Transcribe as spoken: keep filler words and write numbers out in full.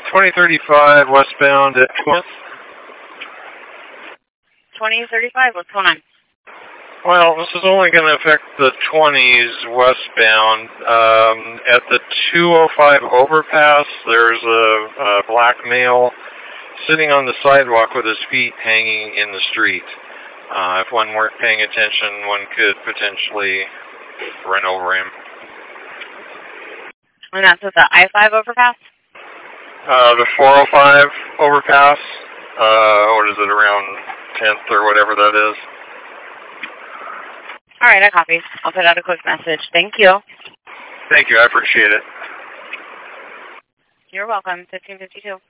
twenty thirty-five westbound at twentieth. twenty thirty-five, what's going on? Well, this is only going to affect the twenties westbound. Um, at the two oh five overpass, there's a, a black male sitting on the sidewalk with his feet hanging in the street. Uh, if one weren't paying attention, one could potentially run over him. And that's at the I five overpass? Uh, the four oh five overpass, uh, what is it, around tenth or whatever that is. All right, I copy. I'll put out a quick message. Thank you. Thank you, I appreciate it. You're welcome. fifteen fifty-two.